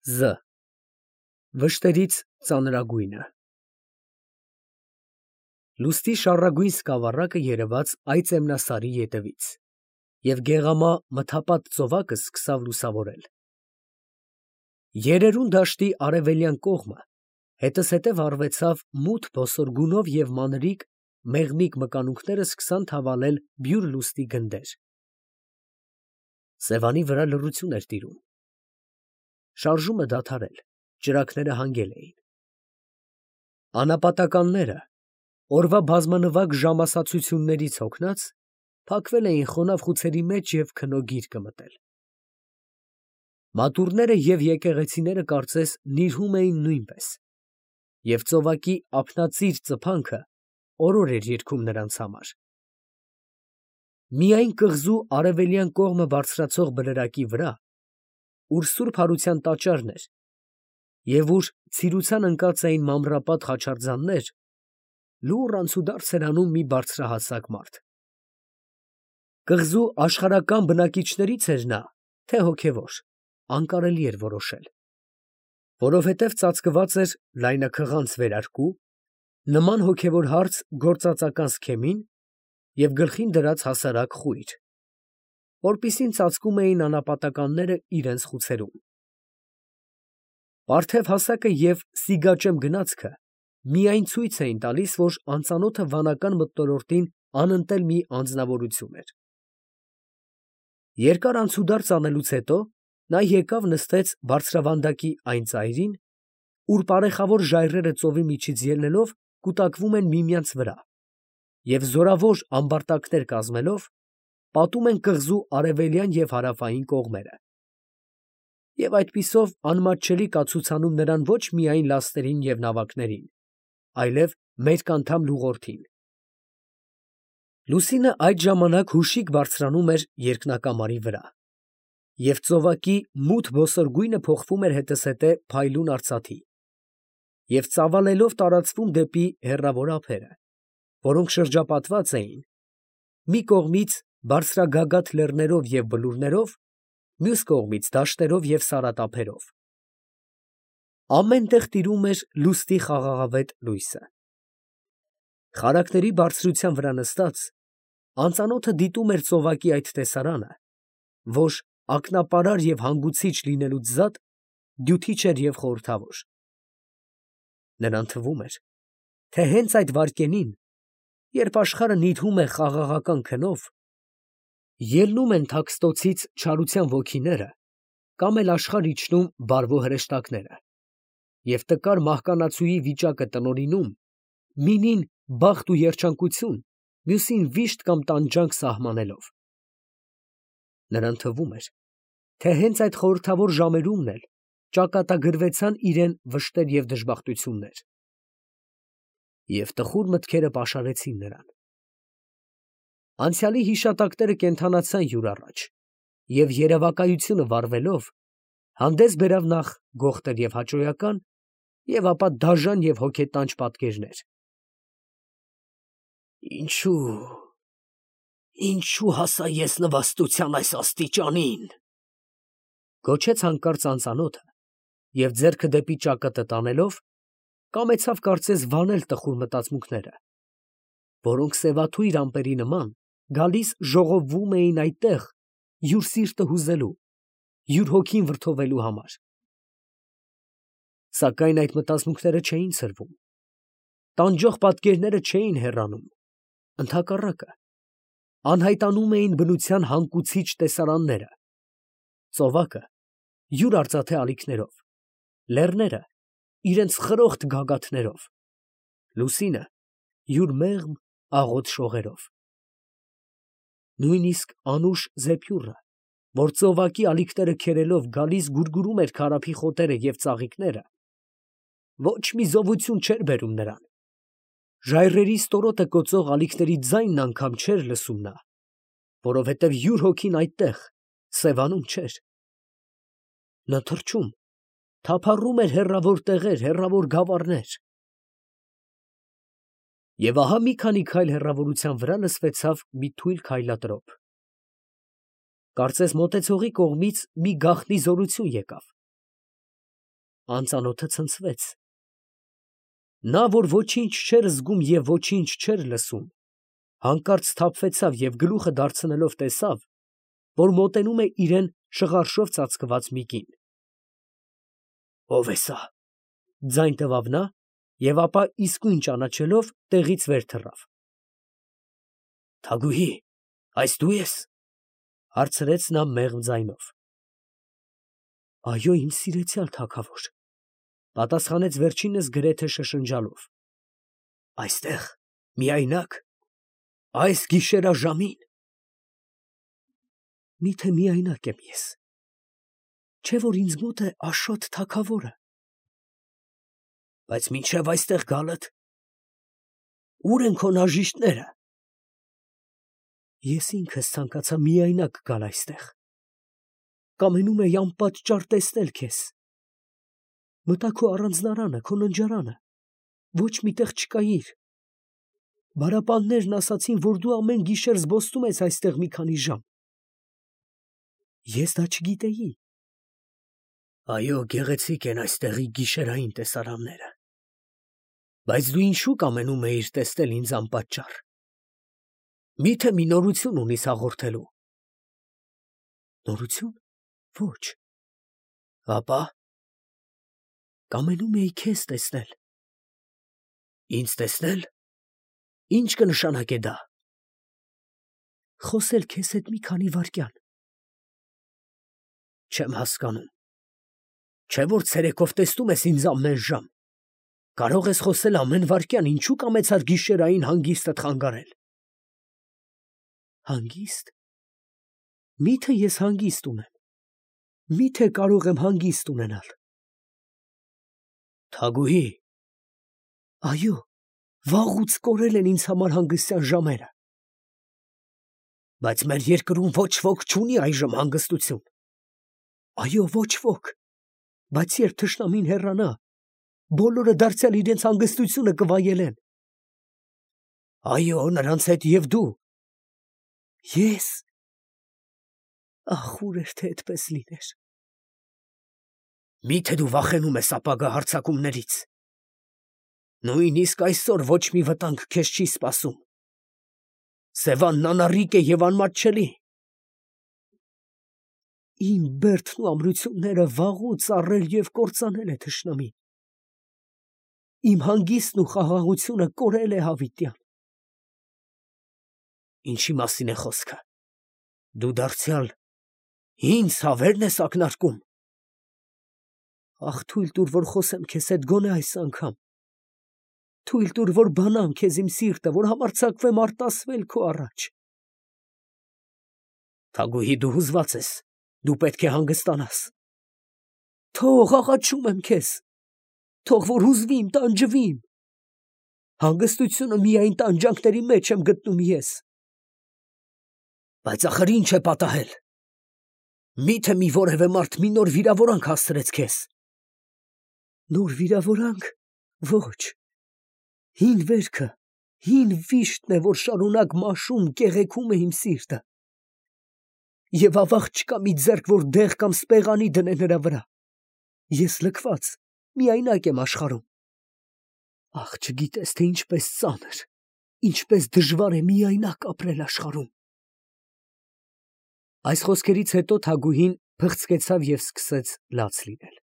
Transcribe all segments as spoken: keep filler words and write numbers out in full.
Զ. Վշտերից ծանրագույնը։ Լուստի շառագույն սկավառակը երևաց այծեմնասարի ետևից, և գեղամա մթապատ ծովակը սկսավ լուսավորել։ Երերուն դաշտի արևելյան կողմը հետզհետև արվեցավ մութ ոսորգունով և մանրիկ մեղմիկ մկանունքները սկսան թավալել բյուր լուստի գնդեր։ Սևանի վրա լռություն էր տիրում։ Շարժումը դադարել, ճրագները հանգել էին։ Անապատականները, օրվա բազմանվագ ժամասացություններից հոգնած, փակվել էին խոնավ խուցերի մեջ և քնո գիրկը մտել։ Մատուռները և եկեղեցիները կարծես նիրհում էին նույնպես, և ծովակի ափնածիր ծփանքը օրոր էր երգում նրանց համար։ Միայն կղզու արևելյան կողմը բարձրացող բլրակի վրա, ուր սուրբ հարության տաճարն էր, և ուր ցիրության ընկած էին մամրապատ խաչարձաններ, լուռ անցուդարձ էր անում մի բարձրահասակ մարդ։ Կղզու աշխարհական բնակիչներից էր նա, թե հոգևոր, անկարելի էր որոշել, որովհետև ծածկված էր լայնաքղանց վերարկու, նման հոգևոր հարց գործածական սքեմին և գլխին դրած հասարակ խույր, որպիսին ծածկում էին անապատականները իրենց խուցերում։ Պարթև հասակը և սիգաճեմ գնացքը միայն ցույց էին տալիս, որ անծանոթը վանական մթնոլորտին անընտել մի անձնավորություն էր։ Երկար անցուդարձ անելուց հետո նա եկավ նստեց բարձրավանդակի այն ծայրին, ուր պարեխավոր ժայռերը ծովի միջից ելնելով կուտակվում են միմյանց վրա և զորավոր ամբարտակներ կազմելով պատում են կղզու արևելյան և հարավային կողմերը, և այդպիսով անմատչելի կացուցանում նրան ոչ միայն լաստերին և նավակներին, այլև մերկանդամ լուղորդին։ Լուսինը այդ ժամանակ հուշիկ բարձրանում էր երկնակամարի վրա, և ծովակի մութ ոսորգույնը փոխվում էր հետզհետե փայլուն արծաթի և ծավալելով տարածվում դեպի հեռավոր ափերը, որոնք շրջապատված էին մի կողմից բարձրագագաթ լեռներով և բլուրներով, մյուս կողմից դաշտերով և սարատափերով։ Ամեն տեղ տիրում էր լուստի խաղաղավետ լույսը։ Խարակների բարձրության վրա նստած, անծանոթը դիտում էր ծովակի այդ տեսարանը, որ ակնապարար և հանգուցիչ լինելուց զատ դյութիչ էր և խորհրդավոր։ Նրան թվում էր, թե հենց այդ վայրկյանին, երբ աշխարհը նիրհում է խաղաղական քնով, ելնում են թաքստոցից չարության ոգիները կամ էլ աշխարհ իջնում բարվո հրեշտակները, և տկար մահկանացուի վիճակը տնօրինում, մինին բախտ ու երջանկություն, մյուսին վիշտ կամ տանջանք սահմանելով։ Նրան թվում էր, թե հենց այդ խորհրդավոր ժամերումն էլ ճակատագրվեցան իրան վշտեր և դժբախտություններ, և տխուր մտքերը պաշարեցին նրան։ Անցյալի հիշատակները կենդանացան յուր առաջ, և երևակայությունը վառվելով, հանդես բերավ նախ գողտր և հաճոյական, և ապա դաժան և հոգետանջ պատկերներ։ «Ինչո՞ւ, ինչո՞ւ հասա ես նվաստության այս աստիճանին», ֊ գոչեց հանկարծ անծանոթը և ձեռքը դեպի ճակատը տանելով, կամեցավ կարծես վանել տխուր մտածմունքները, որոնք սևաթույր ամպերի նման գալիս ժողովվում էին այդտեղ յուր սիրտը հուզելու, յուր հոգին վրդովելու համար։ Սակայն այդ մտածմունքները չէին ցրվում, տանջող պատկերները չէին հեռանում, ընդհակառակը, անհայտանում էին բնության հանգուցիչ տեսարանները, ծովակը յուր արծաթե ալիքներով, լեռները իրենց խրոխտ գագաթներով, լուսինը յուր մեղմ աղոտ շողերով։ Նույնիսկ անուշ զեփյուռը, որ ծովակի ալիքները քերելով գալիս գուրգուրում էր քարափի խոտերը և ծաղիկները, ոչ մի զովություն չէր բերում նրան, ժայռերի ստորոտը կոծող ալիքների ձայնն անգամ չէր լսում նա, որովհետև յուր հոգին այդտեղ, Սևանում չէր։ Նա թռչում, թափառում էր հեռավոր տեղեր, հեռավոր գավառներ… Եվ ահա մի քանի քայլ հեռավորության վրա լսվեցավ մի թույլ քայլատրոփ… Կարծես մոտեցողի կողմից մի գաղտնի զորություն եկավ։ Անծանոթը ցնցվեց։ Նա, որ ոչինչ չէր զգում և ոչինչ չէր լսում, հանկարծ սթափվեցավ և գլուխը դարձնելով տեսավ, որ մոտենում է իրան շղարշով ծածկված մի կին։ «Ո՞վ է սա» ձայն տվավ նա և ապա իսկույն ճանաչելով տեղից վեր թռավ։ «Թագուհի, այս դու ե՞ս» հարցրեց նա մեղմ ձայնով։ «Այո, իմ սիրեցյալ թագավոր», պատասխանեց վերջինս գրեթե շշնջալով։ «Այստեղ միայնա՞կ, այս գիշերաժամին»։ Միթե միայնակ եմ ես, չէ՞ որ ինձ մոտ է Աշոտ թագավորը։ Բայց մինչև այստեղ գալդ, ո՞ւր են քո նաժիշտները։ Ես ինքս ցանկացա միայնակ գալ այստեղ, կամենում էի անպատճառ տեսնել քեզ։ Մտա քո առանձնարանը, քո ննջարանը, ոչ մի տեղ չկայիր։ Բարապաններն ասացին, որ դու ամեն գիշեր զբոսնում ես այստեղ մի քանի ժամ։ Ես դա չգիտեի։ Այո, գեղեցիկ են այստեղի գիշերային տեսարանները։ Բայց դու ինչու կամենում էիր տեսնել ինձ անպատճառ։ Միթե մի նորություն ունիս հաղորդելու։ Նորություն։ Ոչ։ Ապա կամենում էի քեզ տեսնել։ Ինձ տեսնել։ Ինչ կնշանակե դա։ Խոսել քեզ հետ մի քանի վայրկյան։ Չեմ հասկանում։ Չէ՞ որ ցերեկով տեսնում ես ինձ ամեն ժամ։ Կարող ես խոսել ամեն վայրկյան, ինչու կամեցար գիշերային հանգիստդ խանգարել։ Հանգիստ։ Միթե ես հանգիստ ունեմ։ Միթե կարող եմ հանգիստ ունենալ։ Թագուհի։ Այո, վաղուց կորել են ինձ համար հանգստյան ժամերը։ Բայց մեր երկրում ոչ ոք չունի այժմ հանգստություն։ Այո, ոչ ոք։ Բայց երբ թշնամին հեռանա, բոլորը դարձյալ իրենց հանգստությունը կվայելեն։ Այո, նրանց հետ և դու։ Ես։ Ախ, ուր էր թե այդպես լիներ։ Միթե դու վախենում ես ապագա հարձակումներից։ Նույնիսկ այսօր ոչ մի վտանգ քեզ չի սպասում։ Սևանն անառիկ է և անմատչելի։ Իմ բերդն ու ամրությունները վաղուց առել և կործանել է թշնամին։ Իմ հանգիստն ու խաղաղությունը կորել է հավիտյան։ Ինչի մասին է խոսքը։ Դու դարձյալ ինձ հավե՞րն ես ակնարկում։ Ախ, թույլ տուր, որ խոսեմ քեզ հետ գոնե այս անգամ։ Թույլ տուր, որ բանամ քեզ իմ սիրտը, որ համարձակվեմ արտասվել քո առաջ։ Թագուհի, դու հուզված ես, դու պետք է հանգստանաս։ Թող, աղաչում եմ քեզ, թող որ հուզվիմ, տանջվիմ։ Հանգստությունը միայն տանջանքների մեջ եմ գտնում ես։ Բայց ախր ինչ է պատահել։ Միթե մի որևէ մարդ մի նոր վիրավորանք հասցրեց քեզ։ Նոր վիրավորանք։ Ոչ։ Հին վերքը, հին վիշտն է, որ շարունակ մաշում, կեղեքում է իմ սիրտը։ Եվ ավաղ չկա մի ձեռք, որ դեղ կամ սպեղանի դնե նրա վրա։ Ես լքված, միայնակ եմ աշխարհում։ Ախ, չգիտես, թե ինչպես ծանր, ինչպես դժվար է միայնակ ապրել աշխարհում։ Այս խոսքերից հետո թագուհին փղցկեցավ և սկսեց լաց լինել։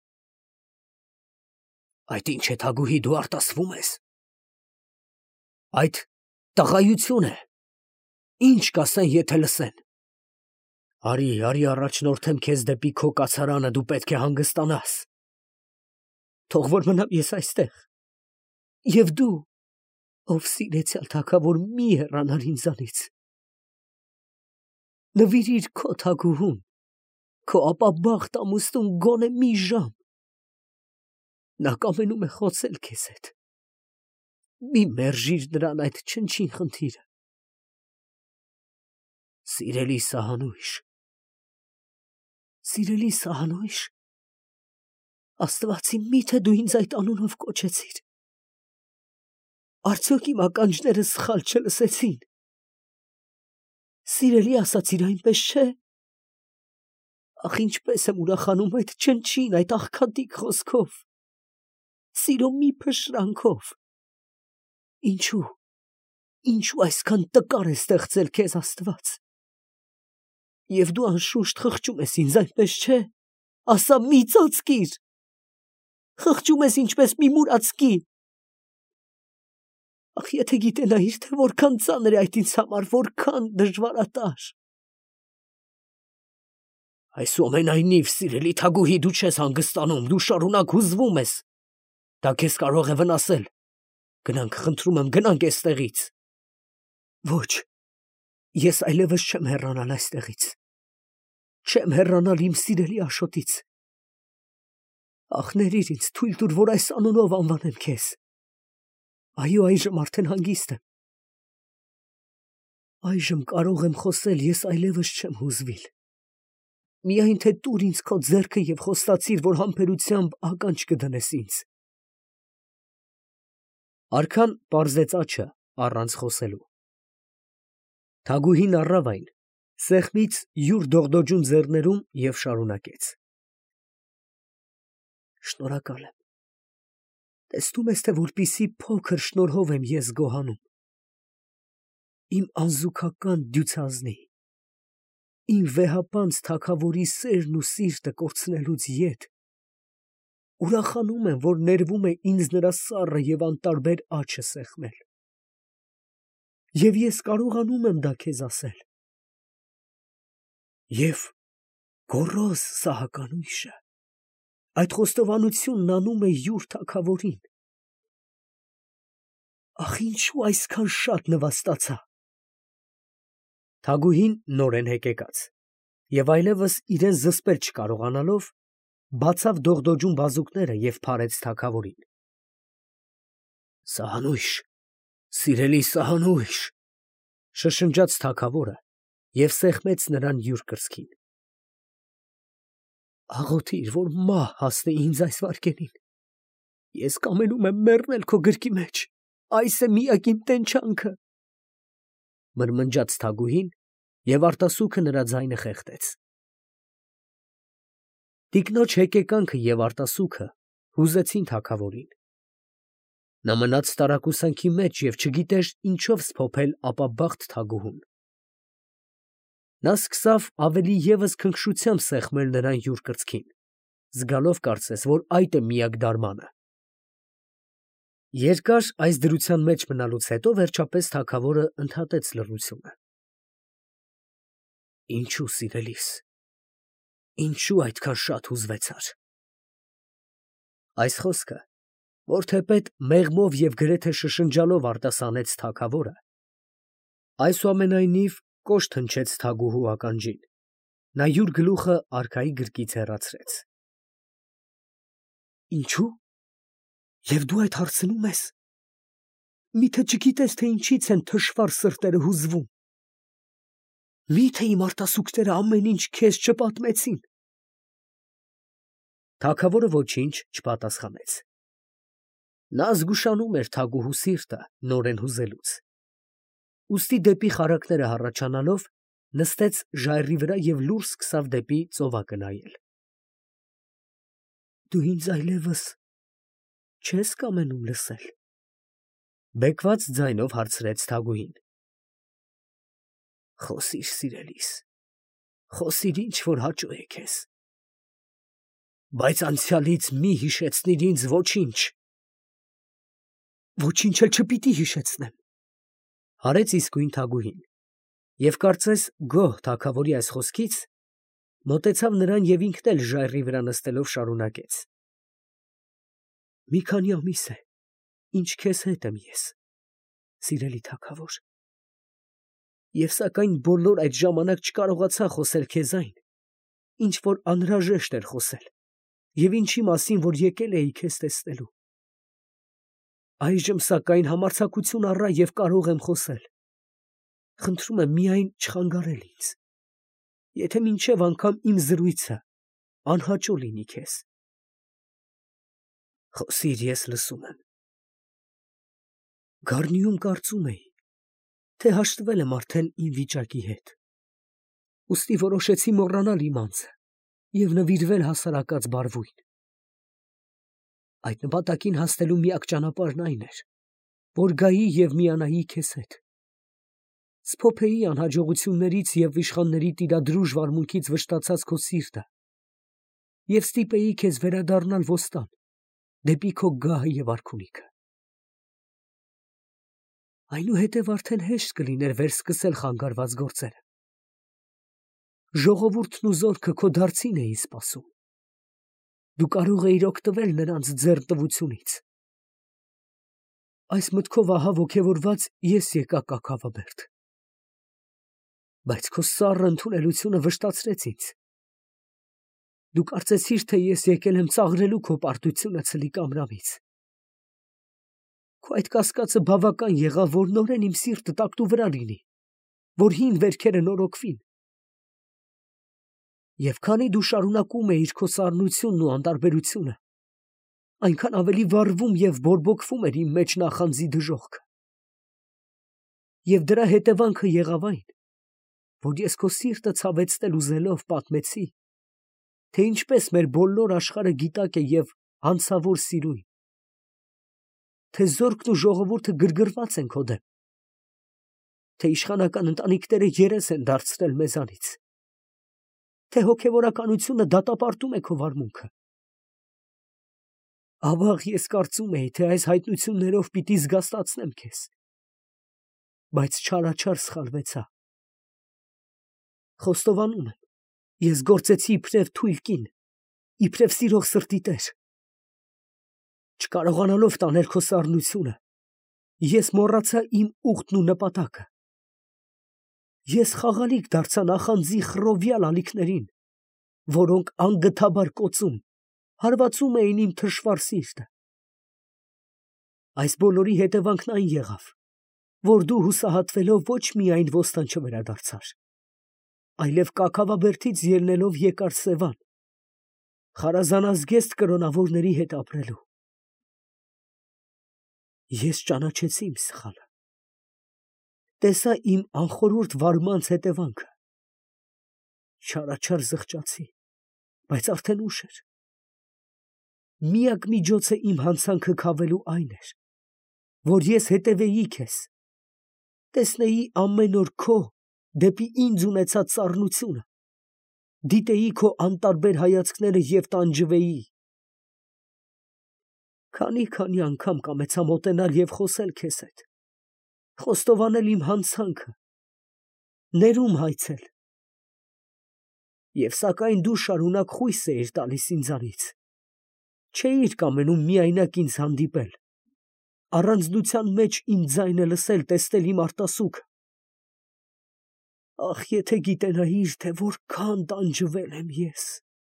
Այդ ինչ է, թագուհի, դու արտասվում ես։ Այդ տղայություն է։ Ինչ կասեն, եթե լսեն։ Արի, արի առաջնորդեմ քեզ դեպի քո կացարանը, դու պետք է հանգստանաս։ Թող որ մնամ ես այստեղ։ Եվ դու, ով սիրեցյալ թագավոր, մի հեռանար ինձանից։ Նվիրիր քո թագուհուն, քո ապաբախտ ամուսնուն գոնե մի ժամ։ Նա կամենում է խոցել քեզ հետ։ Մի մերժիր նրան այդ չնչին խնդիրը։ Սիրելի սահանույշ։ Սիրելի սահանույշ, Աստված իմ, միթե դու ինձ այդ անունով կոչեցիր։ Արդյոք իմ ականջները սխալ չլսեցին։ Սիրելի ասացիր, այնպես չէ։ Ախ, ինչպես եմ ուրախանում այդ չնչին, այդ աղքատիկ խոսքով, սիրո մի փշրանքով։ Ինչու, ինչու այսքան տկար է ստեղծել քեզ Աստված։ Եվ դու անշուշտ խղճում ես ինձ, այնպես չէ։ Ասա, մի ծածկիր։ Խղճում ես ինչպես մի մուրացկի։ Ախ, եթե գիտենայիր, թե որքան ծանր է այդ ինձ համար, որքան դժվարատար։ Այսուամենայնիվ, սիրելի Թագուհի, դու չես հանգստանում, դու շարունակ հուզվում ես։ Դա քեզ կարող է վնասել։ Գնանք, խնդրում եմ, գնանք այստեղից։ Ոչ, ես այլևս չեմ հեռանալ այստեղից։ Չեմ հեռանալ իմ սիրելի Աշոտից։ Ախ, ներիր ինձ, թույլ տուր, որ այս անունով անվանեմ քեզ։ Այո, այժմ արդեն հանգիստ եմ։ Այժմ կարող եմ խոսել, ես այլևս չեմ հուզվիլ։ Միայն թե տուր ինձ քո ձեռքը և խոստացիր, որ համբերությամբ ականջ կդնես ինձ։ Արքան պարզեց աչքը առանց խոսելու։ Թագուհին առավ այն, սեղմից յուր դողդոջուն ձեռներում և շարունակեց. Շնորհակալ եմ։ Տեսնում ես, թե որպիսի փոքր շնորհով եմ ես գոհանում։ Իմ անզուգական դյուցազնի, իմ վեհապանծ թագավորի սերն ու սիրտը կորցնելուց ետ, ուրախանում եմ, որ ներվում է ինձ նրա սառը և անտարբեր աչքը սեղմել։ Եվ ես կարողանում եմ դա քեզ ասել։ Եվ գոռոզ սահականույշը այդ խոստովանությունն անում է յուր թագավորին։ Ախ, ինչու այսքան շատ նվաստացա։ Թագուհին նորեն հեկեկաց և այլևս իրեն զսպել չկարողանալով, բացավ դողդոջուն բազուկները և փարեց թագավորին։ Սահանույշ, սիրելի սահանույշ, շշնջաց թագավորը և սեղմեց նրան յուր կրծքին։ Աղոթիր, որ մահ հասնի ինձ այս վայրկյանին։ Ես կամենում եմ մեռնել քո գրկի մեջ, այս է միակ իմ տենչանքը, մրմնջաց թագուհին և արտասուքը նրա ձայնը խեղդեց։ Տիկնոջ հեկեկանքը և արտասուքը հուզեցին թագավորին։ Նա մնաց տարակուսանքի մեջ և չգիտեր ինչով սփոփել ապաբախտ թագուհուն։ Նա սկսավ ավելի ևս քնքշությամբ սեղմել նրան յուր կրծքին, զգալով կարծես, որ այդ է միակ դարմանը։ Երկար այս դրության մեջ մնալուց հետո վերջապես թագավորը ընդհատեց լռությունը։ Ինչու, սիրելիս, ինչու այդքան շատ հուզվեցար։ Այս խոսքը, որ թեպետ մեղմով և գրեթե շշնջալով արտասանեց թագավորը, այսուամենայնիվ կոշտ հնչեց թագուհու ականջին։ Նա յուր գլուխը արքայի գրկից հեռացրեց։ Ինչու՞։ Եվ դու այդ հարցնում ես։ Միթե չգիտես, թե ինչից են թշվառ սրտերը հուզվում։ Միթե իմ արտասուքները ամեն ինչ քեզ չպատմեցին։ Թագավորը ոչինչ չպատասխանեց։ Նա զգուշանում էր թագուհու սիրտը նորեն հուզելուց։ Ուստի դեպի խարակները հառաչանալով, նստեց ժայռի վրա և լուռ սկսավ դեպի ծովակը նայել։ Դու ինձ այլևս չես կամենում լսել, բեկված ձայնով հարցրեց թագուհին։ Խոսիր, սիրելիս, խոսիր, ինչ որ հաճո է քեզ։ Բայց անցյալից մի հիշեցնիր ինձ ոչինչ։ Ոչինչ էլ չպիտի հիշեցնեմ, հարեց իսկույն թագուհին, և կարծես գոհ թագավորի այս խոսքից, մոտեցավ նրան և ինքն էլ ժայռի վրա նստելով շարունակեց. Մի քանի ամիս է, ինչ քեզ հետ եմ ես, սիրելի թագավոր, և սակայն բոլոր այդ ժամանակ չկարողացա խոսել քեզ այն, ինչ որ անհրաժեշտ էր խոսել, և ինչի մասին, որ եկել էի քեզ տեսնելու։ Այժմ սակայն համարձակություն առա և կարող եմ խոսել։ Խնդրում եմ միայն չխանգարել ինձ, եթե մինչև անգամ իմ զրույցը անհաճո լինի քեզ։ Խոսիր, ես լսում եմ։ Գառնիում կարծում էի, թե հաշտվել եմ արդեն իմ վիճակի հետ, ուստի որոշեցի մոռանալ իմ անձը և նվիրվել հասարակած բարվույն։ Այդ նպատակին հասնելու միակ ճանապարհն այն էր, որ գայի և միանայի քեզ հետ, սփոփեի անհաջողություններից և իշխանների տիրադրուժ վարմունքից վշտացած քո սիրտը և ստիպեի քեզ վերադառնալ ոստան, դեպի քո գահը և արքունիքը։ Այնուհետև արդեն հեշտ կլիներ վերսկսել խանգարված գործերը։ Ժողովուրդն ու զորքը քո դարձին էին սպասում։ Դու կարող էիր օգտվել նրանց ձեռնտվությունից։ Այս մտքով ահա ոգևորված ես եկա Կաքավաբերդ։ Բայց քո սառը ընդունելությունը վշտացրեց ինձ։ Դու կարծեցիր, թե ես եկել եմ ծաղրելու քո պարտությունը ցլիկ ամրամից։ Քո այդ կասկածը բավական եղավ, որ նորեն իմ սիրտը տակտու վրա լինի, որ հին վերքերը նորոգվին։ Եվ քանի դու շարունակում էիր քո սառնությունն ու անտարբերությունը, այնքան ավելի վառվում և բորբոքվում էր իմ մեջ նախանձի դժոխքը։ Եվ դրա հետևանքը եղավ այն, որ ես քո սիրտը ցավեցնել ուզելով պատմեցի, թե ինչպես մեր բոլոր աշխարհը գիտակ է և հանցավոր սիրուն, թե զորքն ու ժողովուրդը գրգռված են քո դեմ, թե իշխանական ընտանիքները երես են դարձրել մեզանից, թե հոգևորականությունը դատապարտում է քո վարմունքը։ Ավաղ ես կարծում էի, թե այս հայտնություններով պիտի զգաստացնեմ քեզ, բայց չարաչար սխալվեցա։ Խոստովանում եմ, ես գործեցի իբրև թույլ կին, իբրև սիրող սրտի տեր։ Չկարողանալով տանել քո սառնությունը, ես մոռացա իմ ուխտն ու նպատակը։ Ես խաղալիք դարձա նախանձի խռովյալ ալիքներին, որոնք անգթաբար կոծում, հարվածում էին իմ թշվառ սիրտը։ Այս բոլորի հետևանքն այն եղավ, որ դու հուսահատվելով ոչ միայն ոստան չվերադարձար, այլև Կաքավաբերդից ելնելով եկար Սևան, խարազանազգեստ կրոնավորների հետ ապրելու։ Ես ճանաչեցի իմ սխալը, տեսա իմ անխորհուրդ վարմանց հետևանքը, չարաչար զղջացի, բայց արդեն ուշ էր։ Միակ միջոցը իմ հանցանքը քավելու այն էր, որ ես հետևեի քեզ, տեսնեի ամեն օր քո դեպի ինձ ունեցած սառնությունը, դիտեի քո անտարբեր հայացքները և տանջվեի։ Քանի՜֊քանի՜ անգամ կամեցա մոտենալ և խոսել քեզ հետ, խոստովանել իմ հանցանքը, ներում հայցել։ Եվ սակայն դու շարունակ խույս էիր տալիս ինձանից, չէիր կամենում միայնակ ինձ հանդիպել, առանձնության մեջ իմ ձայնը լսել, տեսնել իմ արտասուքը։ Ախ, եթե գիտենայիր, թե որքան տանջվել եմ ես։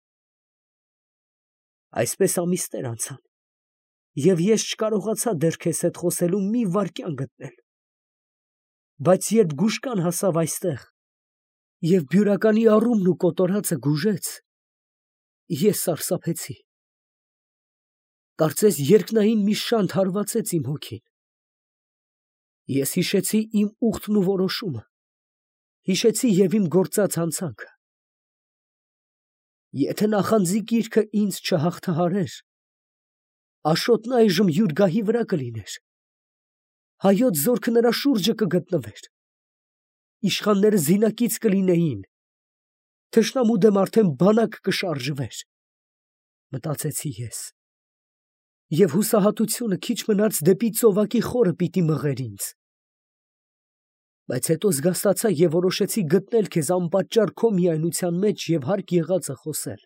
Այսպես ամիսներ անցան, և ես չկարողացա դեռ քեզ հետ խոսելու մի վայրկյան գտնել։ Բայց երբ գուշկան հասավ այստեղ, և բյուրականի առումն ու կոտորածը գուժեց, ես սարսափեցի։ Կարծես երկնային մի շանթ հարվածեց իմ հոգին։ Ես հիշեցի իմ ուխտն ու որոշումը, հիշեցի և իմ գործած հանցանքը։ Եթե նախանձի գիրքը ինձ չհաղթահարեր, Աշոտն այժմ յուր գահի վրա կլիներ, հայոց զորքը նրա շուրջը կգտնվեր, իշխանները զինակից կլինեին, թշնամու դեմ արդեն բանակ կշարժվեր, մտածեցի ես, և հուսահատությունը քիչ մնաց դեպի ծովակի խորը պիտի մղեր ինձ։ Բայց հետո զգաստացա և որոշեցի գտնել քեզ անպատճառ քո միայնության մեջ և հարկ եղածը խոսել։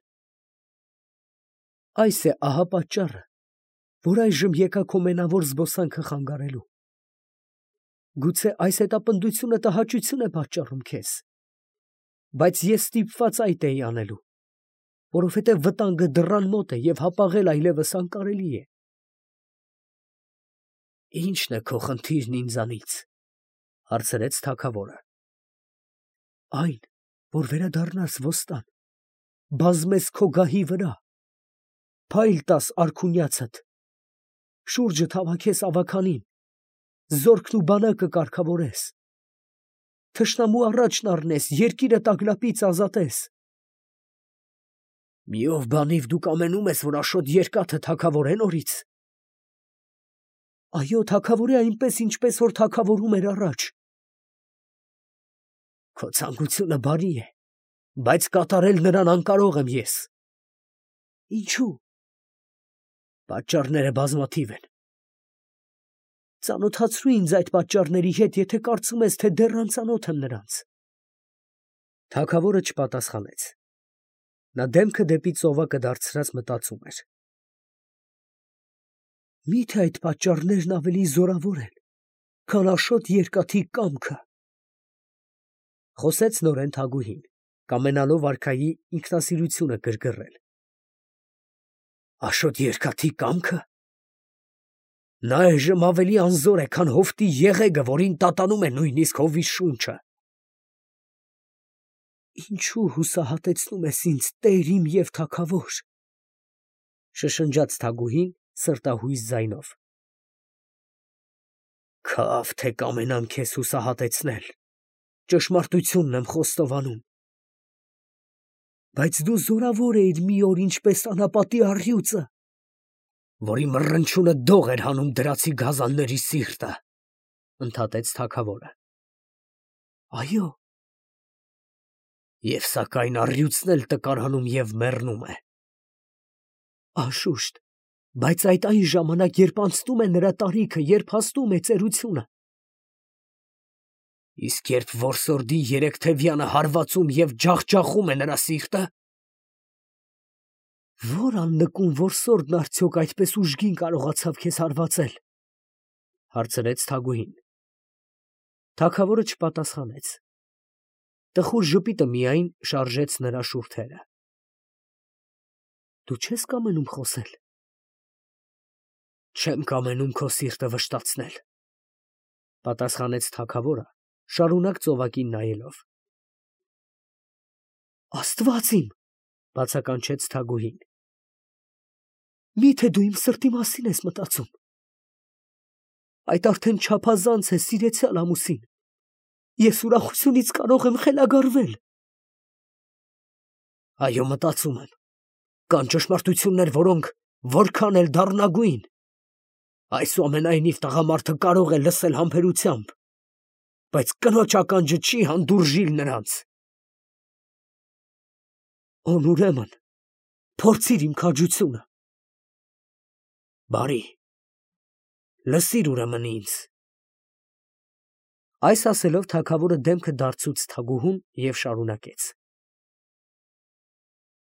Այս է ահա պատճառը, որ այժմ եկա քո մենավոր զբոսանքը խանգարելու։ Գուցե այս հետապնդությունը տհաճություն է պատճառում քեզ, բայց ես ստիպված այդ էի անելու, որովհետև վտանգը դռան մոտ է և հապաղել այլևս անկարելի է։ Ի՞նչն է քո խնդիրն ինձանից, հարցրեց թագավորը։ Այն, որ վերադառնաս ոստան, բազմես քո գահի վրա, փայլ տաս արքունյացդ, շուրջդ հավաքես ավագանին, զորքն ու բանակը կարգավորես, թշնամու առաջն առնես, երկիրը տագնապից ազատես։ Միով բանիվ դու կամենում ես, որ Աշոտ երկաթը թագավորե նորից։ Այո, թագավորե այնպես, ինչպես որ թագավորում էր առաջ։ Քո ցանկությունը բարի է, բայց կատարել նրան անկարող եմ ես։ Ինչու՞։ Պատճառները բազմաթիվ են։ Ծանոթացրու ինձ այդ պատճառների հետ, եթե կարծում ես, թե դեռ անծանոթ եմ նրանց։ Թագավորը չպատասխանեց։ Նա դեմքը դեպի ծովակը դարձրած մտածում էր։ Միթե այդ պատճառներն ավելի զորավոր են, քան Աշոտ երկաթի կամքը։ Խոսեց նորեն Թագուհին, կամենալով արքայի ինքնասիրությունը գրգռել։ Աշոտ երկաթի կամքը։ Նա այժմ ավելի անզոր է, քան հովտի եղեգը, որին տատանում է նույնիսկ հովի շունչը։ Ինչու հուսահատեցնում ես ինձ, տեր իմ և թագավոր, շշնջաց Թագուհին սրտահույս ձայնով։ Քավ թե կամենամ քեզ հուսահատեցնել, ճշմարտությունն եմ խոստովանում։ Բայց դու զորավոր էիր մի օր, ինչպես անապատի առյուծը, որի մռնչյունը դող էր հանում դրացի գազանների սիրտը, ընդհատեց թագավորը։ Այո։ Եվ սակայն առյուծն էլ տկարանում և մեռնում է։ Անշուշտ, բայց այդ այն ժամանակ, երբ անցնում է նրա տարիքը, երբ հասնում է ծերությունը։ Իսկ երբ որսորդի երեքթևյանը հարվածում և ջախջախում է նրա սիրտը։ Ո՞ր աննկուն որսորդն արդյոք այդպես ուժգին կարողացավ քեզ հարվածել, հարցրեց Թագուհին։ Թագավորը չպատասխանեց։ Տխուր ժպիտը միայն շարժեց նրա շուրթերը։ Դու չես կամենում խոսել։ Չեմ կամենում քո սիրտը վշտացնել, պատասխանեց թագավորը, շարունակ ծովակին նայելով։ Աստված իմ, բացականչեց Թագուհին։ Միթե դու իմ սրտի մասին ես մտածում։ Այդ արդեն չափազանց է, սիրեցյալ ամուսին։ Ես ուրախությունից կարող եմ խելագարվել։ Այո, մտածում եմ։ Կան ճշմարտություններ, որոնք որքան էլ դառնագույն, այսուամենայնիվ տղամարդը կարող է լսել համբերությամբ, բայց կնոջ ականջը չի հանդուրժիլ նրանց։ Ոն ուրեմն, փորձիր իմ քաջությունը։ Բարի, լսիր ուրեմն ինձ։ Այս ասելով թագավորը դեմքը դարձուց Թագուհուն և շարունակեց։